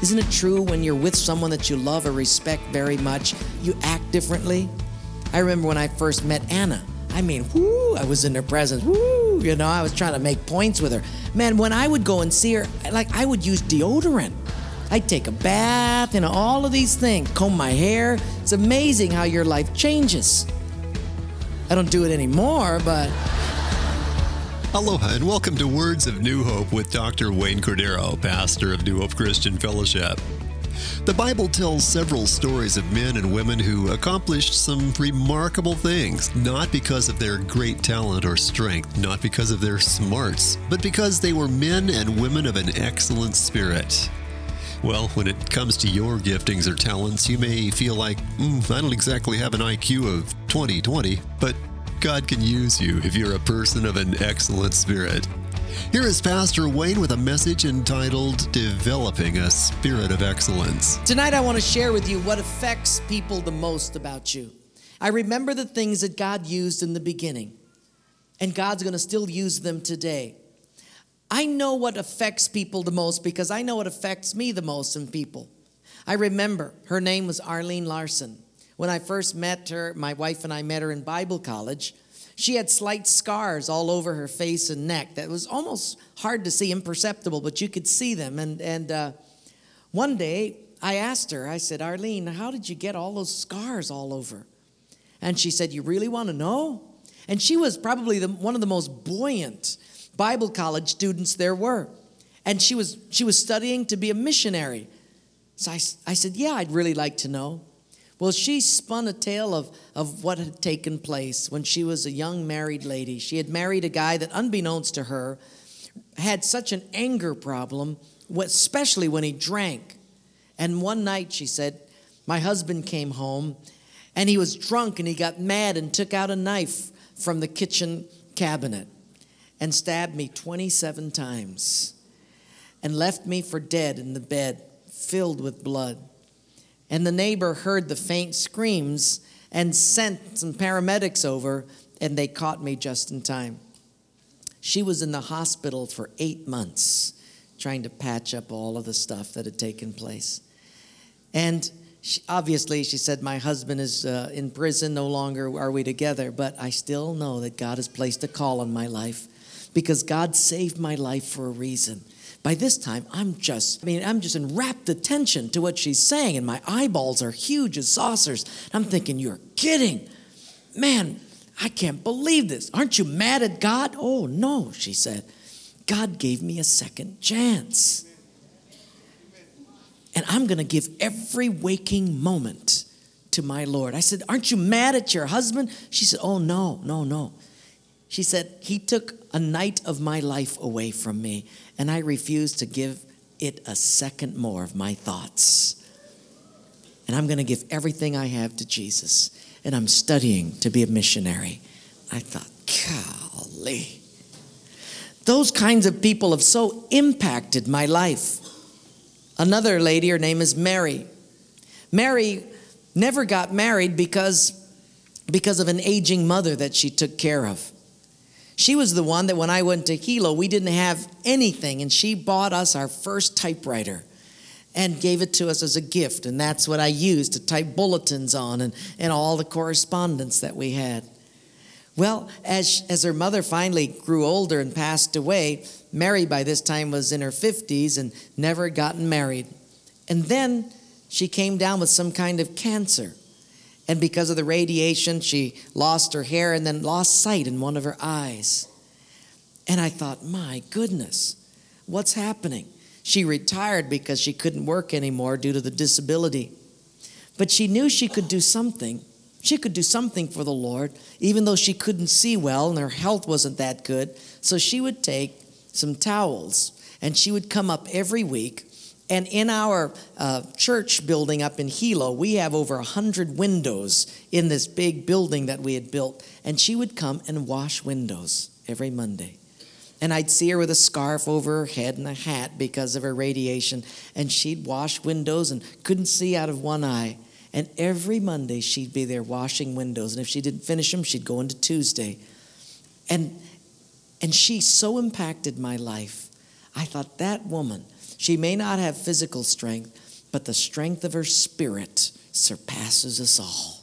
Isn't it true when you're with someone that you love or respect very much, you act differently? I remember when I first met Anna. I mean, I was in her presence. I was trying to make points with her. Man, when I would go and see her, I would use deodorant. I'd take a bath, all of these things, comb my hair. It's amazing how your life changes. I don't do it anymore, but... Aloha and welcome to Words of New Hope with Dr. Wayne Cordero, pastor of New Hope Christian Fellowship. The Bible tells several stories of men and women who accomplished some remarkable things, not because of their great talent or strength, not because of their smarts, but because they were men and women of an excellent spirit. Well, when it comes to your giftings or talents, you may feel like, I don't exactly have an IQ of 20/20, but God can use you if you're a person of an excellent spirit. Here is Pastor Wayne with a message entitled, Developing a Spirit of Excellence. Tonight I want to share with you what affects people the most about you. I remember the things that God used in the beginning, and God's going to still use them today. I know what affects people the most because I know what affects me the most in people. I remember her name was Arlene Larson. When I first met her, my wife and I met her in Bible college. She had slight scars all over her face and neck that was almost hard to see, imperceptible, but you could see them. And one day I asked her, I said, Arlene, how did you get all those scars all over? And she said, you really want to know? And she was probably one of the most buoyant Bible college students there were. And she was studying to be a missionary. So I said, yeah, I'd really like to know. Well, she spun a tale of what had taken place when she was a young married lady. She had married a guy that, unbeknownst to her, had such an anger problem, especially when he drank. And one night, she said, my husband came home, and he was drunk, and he got mad and took out a knife from the kitchen cabinet and stabbed me 27 times and left me for dead in the bed, filled with blood. And the neighbor heard the faint screams and sent some paramedics over, and they caught me just in time. She was in the hospital for 8 months trying to patch up all of the stuff that had taken place. And obviously, she said, my husband is in prison, no longer are we together, but I still know that God has placed a call on my life because God saved my life for a reason. By this time, I'm just in rapt attention to what she's saying, and my eyeballs are huge as saucers. I'm thinking, you're kidding. Man, I can't believe this. Aren't you mad at God? Oh, no, she said. God gave me a second chance. And I'm going to give every waking moment to my Lord. I said, aren't you mad at your husband? She said, oh, no. She said, he took a night of my life away from me, and I refuse to give it a second more of my thoughts. And I'm going to give everything I have to Jesus, and I'm studying to be a missionary. I thought, golly. Those kinds of people have so impacted my life. Another lady, her name is Mary. Mary never got married because of an aging mother that she took care of. She was the one that when I went to Hilo, we didn't have anything, and she bought us our first typewriter and gave it to us as a gift, and that's what I used to type bulletins on and all the correspondence that we had. Well, as her mother finally grew older and passed away, Mary by this time was in her 50s and never gotten married. And then she came down with some kind of cancer. And because of the radiation, she lost her hair and then lost sight in one of her eyes. And I thought, my goodness, what's happening? She retired because she couldn't work anymore due to the disability. But she knew she could do something. She could do something for the Lord, even though she couldn't see well and her health wasn't that good. So she would take some towels and she would come up every week. And in our church building up in Hilo, we have over 100 windows in this big building that we had built. And she would come and wash windows every Monday. And I'd see her with a scarf over her head and a hat because of her radiation. And she'd wash windows and couldn't see out of one eye. And every Monday she'd be there washing windows. And if she didn't finish them, she'd go into Tuesday. And she so impacted my life. I thought, that woman, she may not have physical strength, but the strength of her spirit surpasses us all.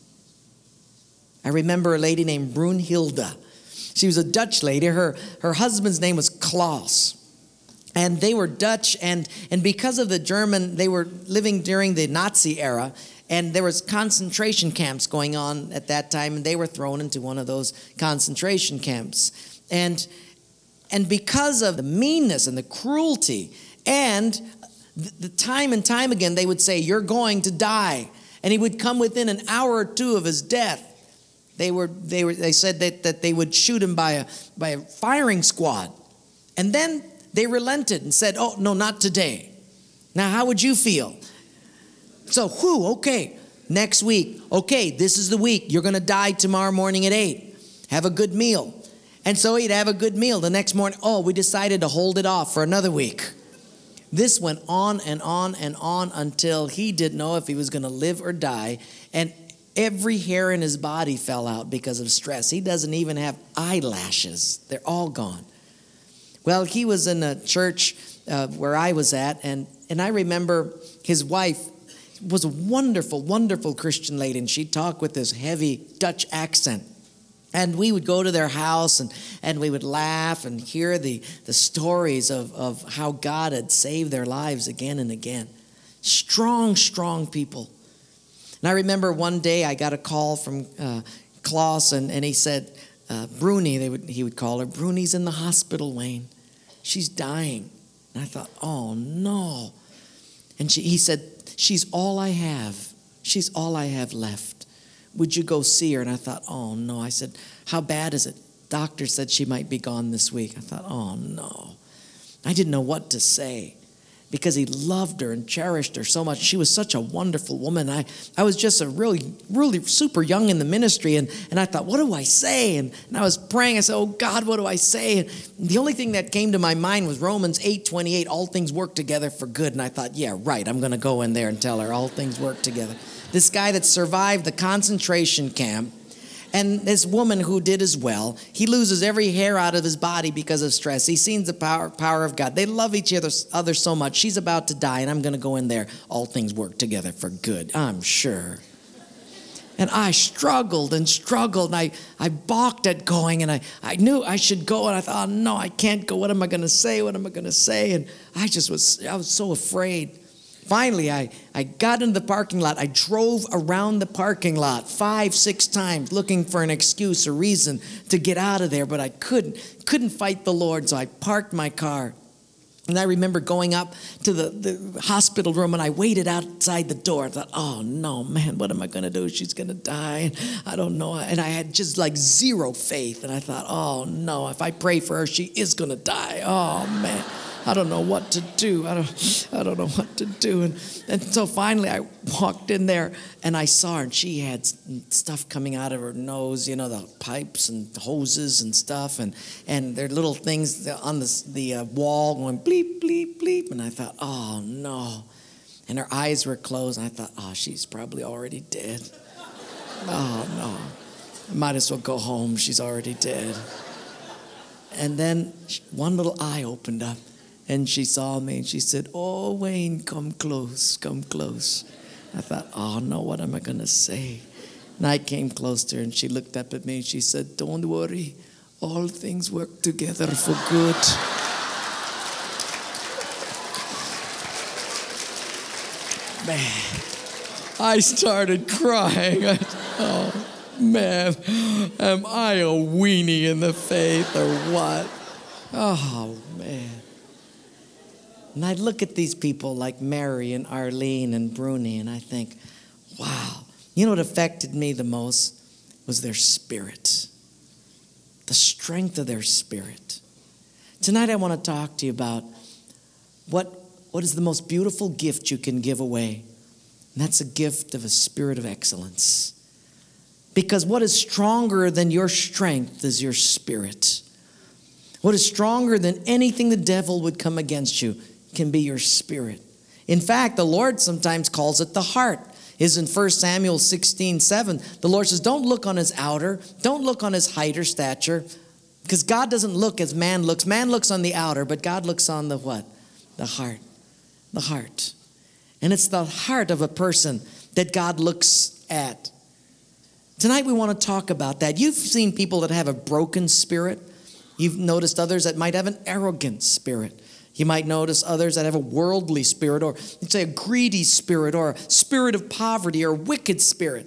I remember a lady named Brunhilde. She was a Dutch lady. Her husband's name was Klaus. And they were Dutch, and because of the German, they were living during the Nazi era, and there was concentration camps going on at that time, and they were thrown into one of those concentration camps. And because of the meanness and the cruelty, and the time and time again, they would say, "You're going to die." And he would come within an hour or two of his death. They said that they would shoot him by a firing squad. And then they relented and said, "Oh, no, not today." Now, how would you feel? So, okay, next week. Okay, this is the week. You're going to die tomorrow morning at 8. Have a good meal. And so he'd have a good meal. The next morning, we decided to hold it off for another week. This went on and on and on until he didn't know if he was going to live or die. And every hair in his body fell out because of stress. He doesn't even have eyelashes. They're all gone. Well, he was in a church where I was at, and I remember his wife was a wonderful, wonderful Christian lady, and she'd talk with this heavy Dutch accent. And we would go to their house, and we would laugh and hear the stories of how God had saved their lives again and again. Strong, strong people. And I remember one day I got a call from Klaus, and he said, Bruni, he would call her, "Bruni's in the hospital, Wayne. She's dying." And I thought, oh no. And he said, "She's all I have. She's all I have left. Would you go see her?" And I thought, oh no. I said, "How bad is it?" Doctor said she might be gone this week. I thought, oh no. I didn't know what to say, because he loved her and cherished her so much. She was such a wonderful woman. I was just a really, really super young in the ministry, and I thought, what do I say? And I was praying. I said, "Oh God, what do I say?" And the only thing that came to my mind was Romans 8:28, all things work together for good. And I thought, yeah, right, I'm going to go in there and tell her all things work together. This guy that survived the concentration camp, and this woman who did as well, he loses every hair out of his body because of stress. He sees the power of God. They love each other so much. She's about to die, and I'm going to go in there. All things work together for good, I'm sure. And I struggled, and I balked at going, and I knew I should go, and I thought, oh, no, I can't go. What am I going to say? What am I going to say? And I was so afraid. Finally, I got into the parking lot. I drove around the parking lot 5-6 times looking for an excuse or reason to get out of there, but I couldn't fight the Lord, so I parked my car. And I remember going up to the hospital room, and I waited outside the door. I thought, oh no, man, what am I going to do? She's going to die. And I don't know. And I had just like zero faith. And I thought, oh no, if I pray for her, she is going to die. Oh man. I don't know what to do. I don't know what to do. And so finally I walked in there, and I saw her, and she had stuff coming out of her nose, the pipes and hoses and stuff, and there are little things on the wall going bleep, bleep, bleep. And I thought, oh no. And her eyes were closed, and I thought, oh, she's probably already dead. Oh no. I might as well go home. She's already dead. And then one little eye opened up. And she saw me, and she said, "Oh, Wayne, come close, come close." I thought, oh, no, what am I going to say? And I came close to her, and she looked up at me, and she said, "Don't worry, all things work together for good." Man, I started crying. Oh, man, am I a weenie in the faith or what? Oh, man. And I look at these people like Mary and Arlene and Bruni, and I think, wow. You know what affected me the most was their spirit, the strength of their spirit. Tonight I want to talk to you about what is the most beautiful gift you can give away. And that's a gift of a spirit of excellence. Because what is stronger than your strength is your spirit. What is stronger than anything the devil would come against you can be your spirit. In fact, the Lord sometimes calls it the heart. Is in 1 Samuel 16:7. The Lord says, don't look on his outer, don't look on his height or stature. Because God doesn't look as man looks. Man looks on the outer, but God looks on the what? The heart. The heart. And it's the heart of a person that God looks at. Tonight we want to talk about that. You've seen people that have a broken spirit. You've noticed others that might have an arrogant spirit. You might notice others that have a worldly spirit, or let's say a greedy spirit, or a spirit of poverty, or a wicked spirit.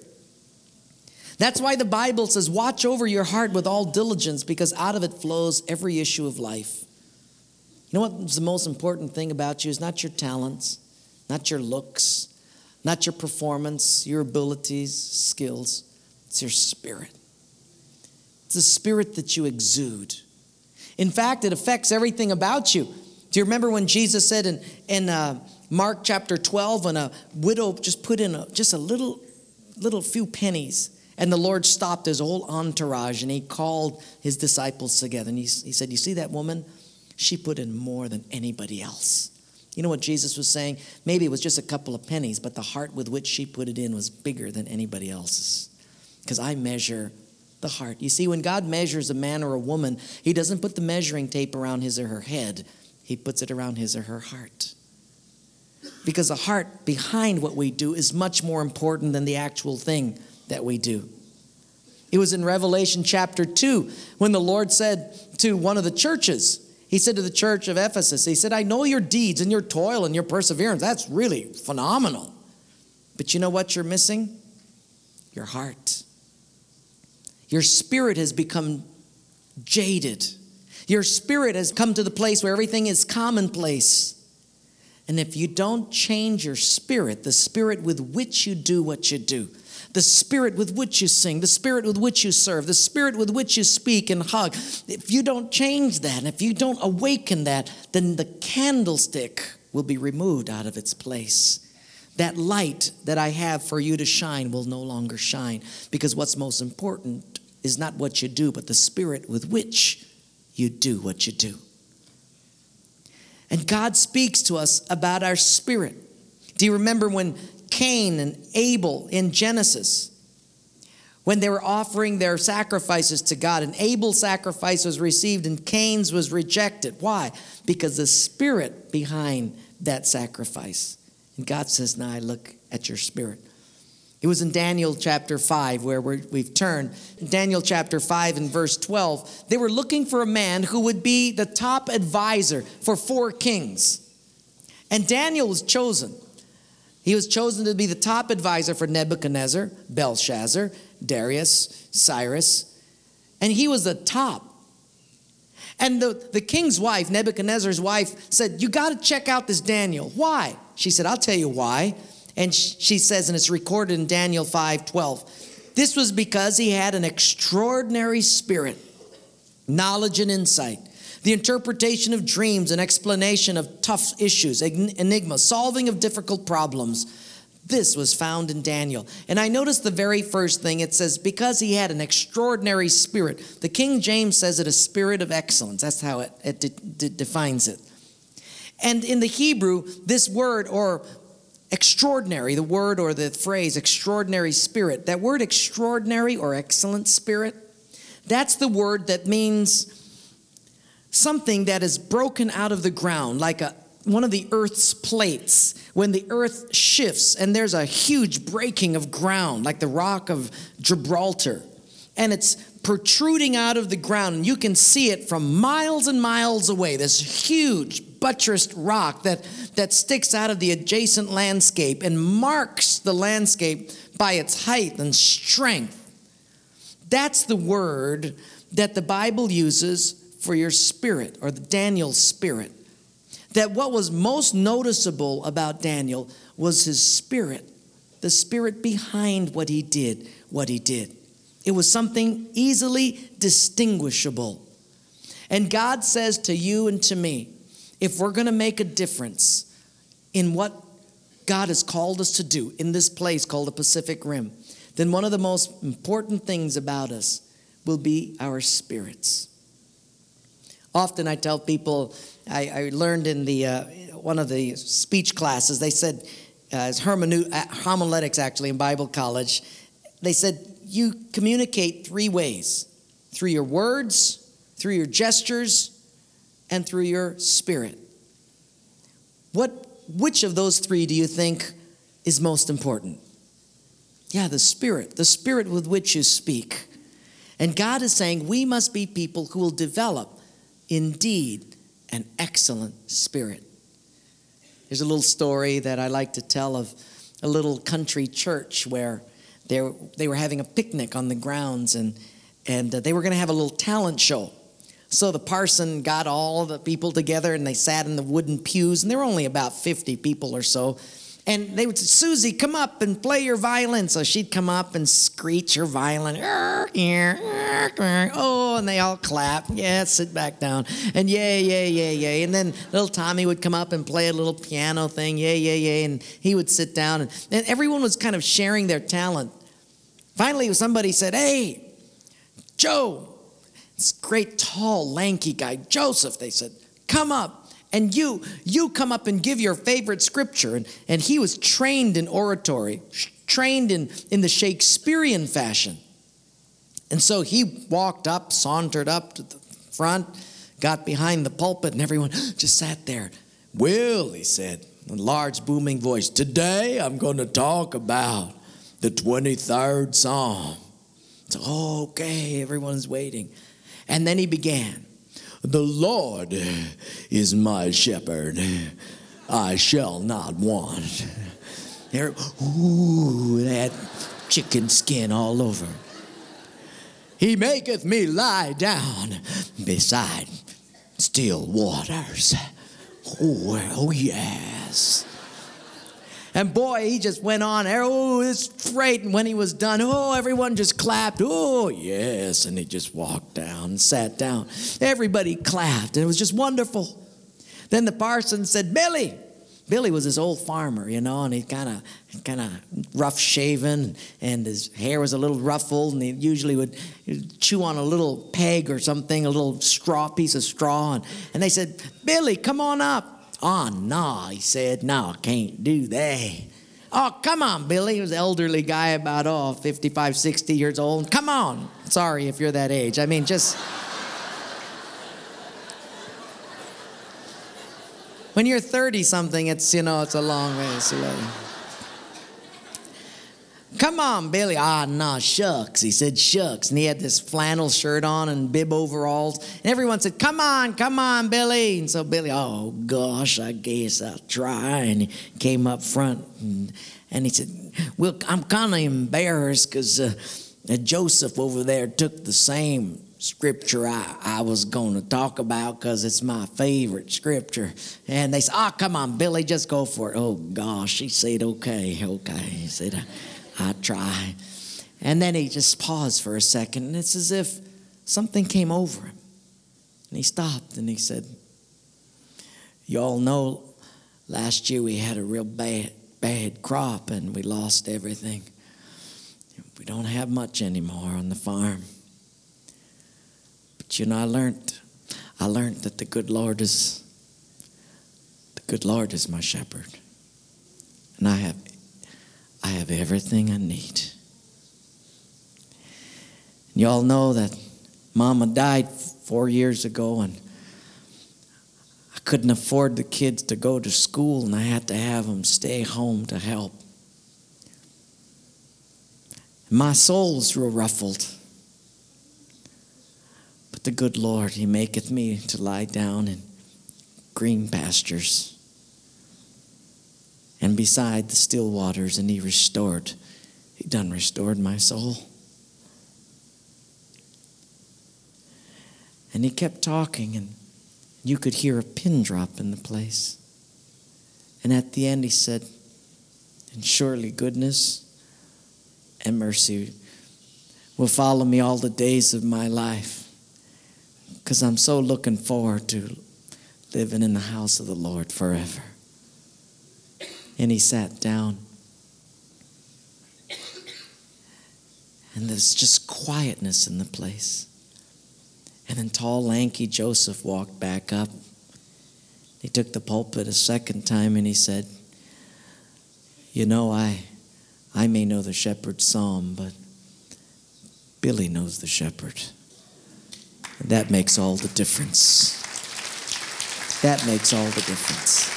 That's why the Bible says, watch over your heart with all diligence, because out of it flows every issue of life. You know what's the most important thing about you is not your talents, not your looks, not your performance, your abilities, skills. It's your spirit. It's the spirit that you exude. In fact, it affects everything about you. Do you remember when Jesus said in Mark chapter 12, when a widow just put in a little few pennies, and the Lord stopped his whole entourage, and he called his disciples together. And he said, you see that woman? She put in more than anybody else. You know what Jesus was saying? Maybe it was just a couple of pennies, but the heart with which she put it in was bigger than anybody else's. Because I measure the heart. You see, when God measures a man or a woman, he doesn't put the measuring tape around his or her head. He puts it around his or her heart. Because the heart behind what we do is much more important than the actual thing that we do. It was in Revelation chapter 2 when the Lord said to one of the churches, he said to the church of Ephesus, he said, I know your deeds and your toil and your perseverance. That's really phenomenal. But you know what you're missing? Your heart. Your spirit has become jaded. Your spirit has come to the place where everything is commonplace. And if you don't change your spirit, the spirit with which you do what you do, the spirit with which you sing, the spirit with which you serve, the spirit with which you speak and hug, if you don't change that, and if you don't awaken that, then the candlestick will be removed out of its place. That light that I have for you to shine will no longer shine, because what's most important is not what you do, but the spirit with which you do what you do. And God speaks to us about our spirit. Do you remember when Cain and Abel in Genesis, when they were offering their sacrifices to God, and Abel's sacrifice was received and Cain's was rejected? Why? Because the spirit behind that sacrifice. And God says, now I look at your spirit. It was in Daniel chapter 5 where we've turned. In Daniel chapter 5 and verse 12, they were looking for a man who would be the top advisor for 4 kings. And Daniel was chosen. He was chosen to be the top advisor for Nebuchadnezzar, Belshazzar, Darius, Cyrus. And he was the top. And the king's wife, Nebuchadnezzar's wife, said, you got to check out this Daniel. Why? She said, I'll tell you why. And she says, and it's recorded in Daniel 5:12, this was because he had an extraordinary spirit, knowledge and insight, the interpretation of dreams and explanation of tough issues, enigmas, solving of difficult problems. This was found in Daniel. And I noticed the very first thing, it says, because he had an extraordinary spirit. The King James says it a spirit of excellence. That's how it defines it. And in the Hebrew, this word, or extraordinary, the word or the phrase extraordinary spirit, that word extraordinary or excellent spirit, that's the word that means something that is broken out of the ground, like one of the earth's plates. When the earth shifts and there's a huge breaking of ground, like the rock of Gibraltar, and it's protruding out of the ground, and you can see it from miles and miles away, this huge buttressed rock that sticks out of the adjacent landscape and marks the landscape by its height and strength. That's the word that the Bible uses for your spirit, or the Daniel spirit. That what was most noticeable about Daniel was his spirit, the spirit behind what he did. It was something easily distinguishable. And God says to you and to me, if we're going to make a difference in what God has called us to do in this place called the Pacific Rim, then one of the most important things about us will be our spirits. Often I tell people, I learned in the one of the speech classes, they said, it's homiletics actually in Bible college, they said you communicate 3 ways: through your words, through your gestures, and through your spirit. Which of those three do you think is most important? Yeah, the spirit with which you speak. And God is saying we must be people who will develop indeed an excellent spirit. There's a little story that I like to tell of a little country church where they were having a picnic on the grounds, and they were going to have a little talent show. So the parson got all the people together, and they sat in the wooden pews, and there were only about 50 people or so. And they would say, Susie, come up and play your violin. So she'd come up and screech her violin. Oh, and they all clap. Yeah, sit back down. And yay. And then little Tommy would come up and play a little piano thing. Yay. And he would sit down. And everyone was kind of sharing their talent. Finally, somebody said, hey, Joe, this great, tall, lanky guy, Joseph, they said, come up. And you come up and give your favorite scripture. And he was trained in oratory, trained in the Shakespearean fashion. And so he walked up, sauntered up to the front, got behind the pulpit, and everyone just sat there. Well, he said, in a large booming voice, today I'm going to talk about the 23rd Psalm. So, okay, everyone's waiting. And then he began. The Lord is my shepherd. I shall not want. Ooh, that chicken skin all over. He maketh me lie down beside still waters. Oh yes. And boy, he just went on. Oh, it's great. And when he was done, everyone just clapped. Oh, yes. And he just walked down and sat down. Everybody clapped. And it was just wonderful. Then the parson said, Billy. Billy was this old farmer, and he kind of rough shaven, and his hair was a little ruffled, and he usually would chew on a little peg or something, a little piece of straw. And they said, Billy, come on up. Oh, no, he said, no, I can't do that. Oh, come on, Billy. He was an elderly guy, about 55, 60 years old. Come on. Sorry if you're that age. I mean, just... when you're 30-something, it's a long ways away. Come on, Billy. No, shucks. He said, shucks. And he had this flannel shirt on and bib overalls. And everyone said, come on, Billy. And so Billy, oh, gosh, I guess I'll try. And he came up front. And he said, well, I'm kind of embarrassed because Joseph over there took the same scripture I was going to talk about because it's my favorite scripture. And they said, come on, Billy, just go for it. Oh, gosh. He said, okay. He said, I try. And then he just paused for a second, and it's as if something came over him. And he stopped, and he said, you all know last year we had a real bad crop, and we lost everything. We don't have much anymore on the farm. But I learned that the good Lord is my shepherd. And I have everything I need. And you all know that Mama died 4 years ago, and I couldn't afford the kids to go to school, and I had to have them stay home to help. And my soul was real ruffled. But the good Lord, He maketh me to lie down in green pastures and beside the still waters, and He done restored my soul. And He kept talking, and you could hear a pin drop in the place. And at the end He said, and surely goodness and mercy will follow me all the days of my life, because I'm so looking forward to living in the house of the Lord forever. And he sat down. And there's just quietness in the place. And then tall, lanky Joseph walked back up. He took the pulpit a second time and he said, I may know the shepherd's psalm, but Billy knows the shepherd. That makes all the difference. That makes all the difference.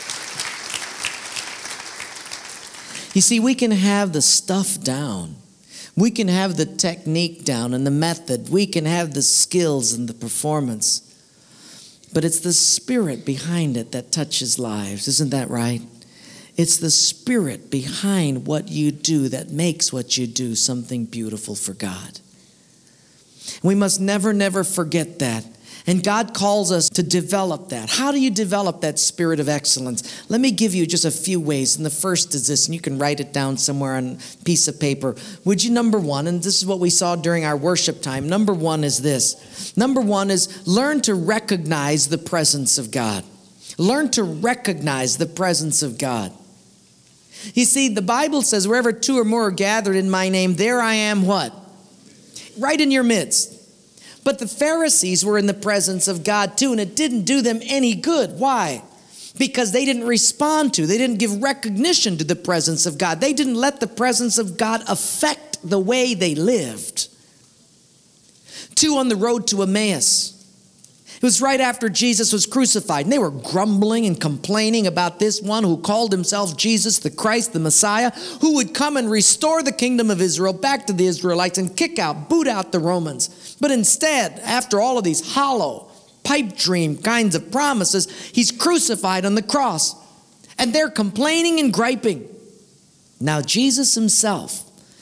You see, we can have the stuff down. We can have the technique down and the method. We can have the skills and the performance. But it's the Spirit behind it that touches lives. Isn't that right? It's the Spirit behind what you do that makes what you do something beautiful for God. We must never, never forget that. And God calls us to develop that. How do you develop that spirit of excellence? Let me give you just a few ways. And the first is this, and you can write it down somewhere on a piece of paper. Would you, number one, and this is what we saw during our worship time. Number one is this. Number one is learn to recognize the presence of God. Learn to recognize the presence of God. You see, the Bible says, wherever two or more are gathered in my name, there I am what? Right in your midst. But the Pharisees were in the presence of God too, and it didn't do them any good. Why? Because they didn't respond to, they didn't give recognition to the presence of God. They didn't let the presence of God affect the way they lived. Two on the road to Emmaus. It was right after Jesus was crucified, and they were grumbling and complaining about this one who called himself Jesus, the Christ, the Messiah, who would come and restore the kingdom of Israel back to the Israelites and boot out the Romans. But instead, after all of these hollow, pipe dream kinds of promises, he's crucified on the cross. And they're complaining and griping. Now Jesus himself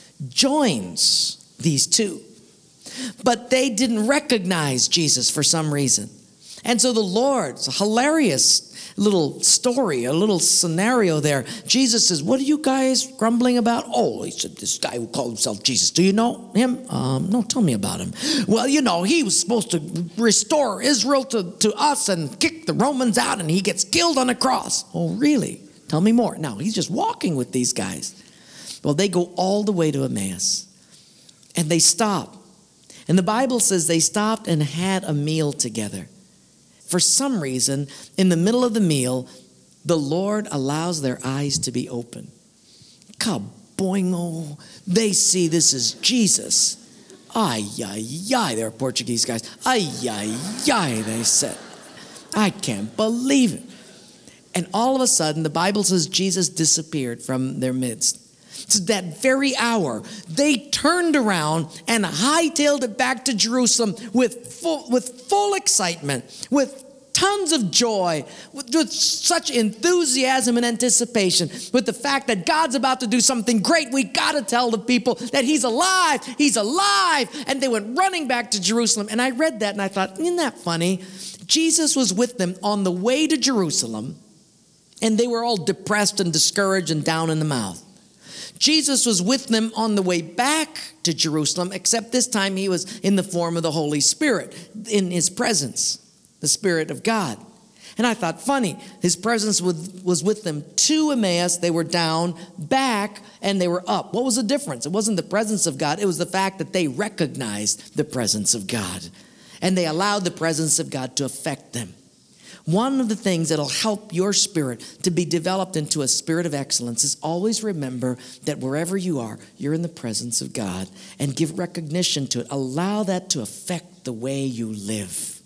joins these two. But they didn't recognize Jesus for some reason. And so the Lord, it's a hilarious little story, a little scenario there. Jesus says, what are you guys grumbling about? Oh, he said, this guy who called himself Jesus. Do you know him? No, tell me about him. Well, you know, he was supposed to restore Israel to us and kick the Romans out, and he gets killed on a cross. Oh, really? Tell me more. Now, he's just walking with these guys. Well, they go all the way to Emmaus, and they stop. And the Bible says they stopped and had a meal together. For some reason, in the middle of the meal, the Lord allows their eyes to be open. Kaboingo. They see this is Jesus. Ay, ay, ay. They're Portuguese guys. Ay, ay, ay, they said. I can't believe it. And all of a sudden, the Bible says Jesus disappeared from their midst. So that very hour, they turned around and hightailed it back to Jerusalem with full excitement, with tons of joy, with such enthusiasm and anticipation, with the fact that God's about to do something great. We got to tell the people that he's alive, he's alive. And they went running back to Jerusalem. And I read that and I thought, isn't that funny? Jesus was with them on the way to Jerusalem, and they were all depressed and discouraged and down in the mouth. Jesus was with them on the way back to Jerusalem, except this time he was in the form of the Holy Spirit, in his presence, the Spirit of God. And I thought, funny, his presence was with them to Emmaus. They were down, back, and they were up. What was the difference? It wasn't the presence of God. It was the fact that they recognized the presence of God, and they allowed the presence of God to affect them. One of the things that'll help your spirit to be developed into a spirit of excellence is always remember that wherever you are, you're in the presence of God, and give recognition to it. Allow that to affect the way you live.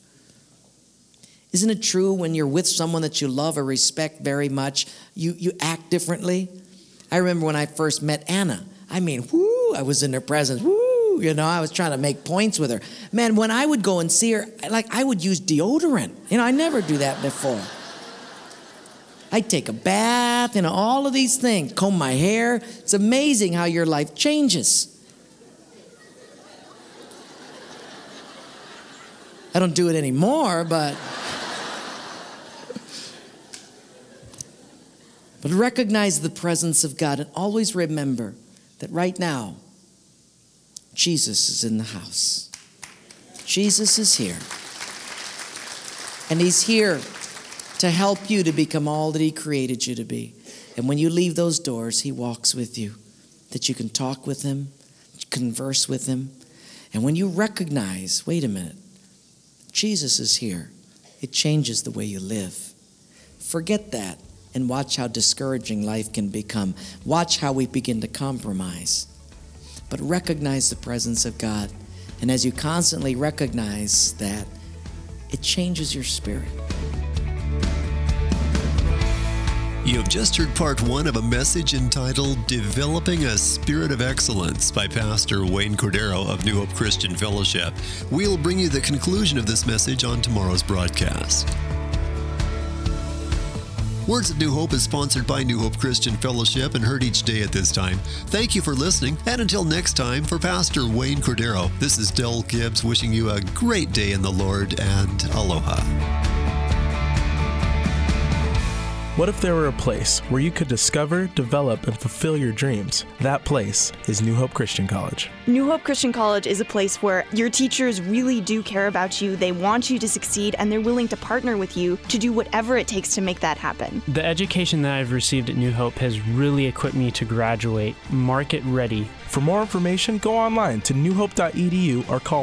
Isn't it true when you're with someone that you love or respect very much, you act differently? I remember when I first met Anna. I mean, I was in her presence. I was trying to make points with her. Man, when I would go and see her, I would use deodorant. I never do that before. I'd take a bath, all of these things, comb my hair. It's amazing how your life changes. I don't do it anymore, but recognize the presence of God, and always remember that right now, Jesus is in the house. Jesus is here. And he's here to help you to become all that he created you to be. And when you leave those doors, he walks with you, that you can talk with him, converse with him. And when you recognize, wait a minute, Jesus is here, it changes the way you live. Forget that and watch how discouraging life can become. Watch how we begin to compromise. But recognize the presence of God. And as you constantly recognize that, it changes your spirit. You have just heard part one of a message entitled Developing a Spirit of Excellence by Pastor Wayne Cordero of New Hope Christian Fellowship. We'll bring you the conclusion of this message on tomorrow's broadcast. Words of New Hope is sponsored by New Hope Christian Fellowship and heard each day at this time. Thank you for listening, and until next time, for Pastor Wayne Cordero, this is Del Gibbs wishing you a great day in the Lord, and aloha. What if there were a place where you could discover, develop, and fulfill your dreams? That place is New Hope Christian College. New Hope Christian College is a place where your teachers really do care about you, they want you to succeed, and they're willing to partner with you to do whatever it takes to make that happen. The education that I've received at New Hope has really equipped me to graduate market ready. For more information, go online to newhope.edu or call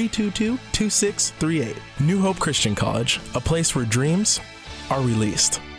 1-800-322-2638. New Hope Christian College, a place where dreams are released.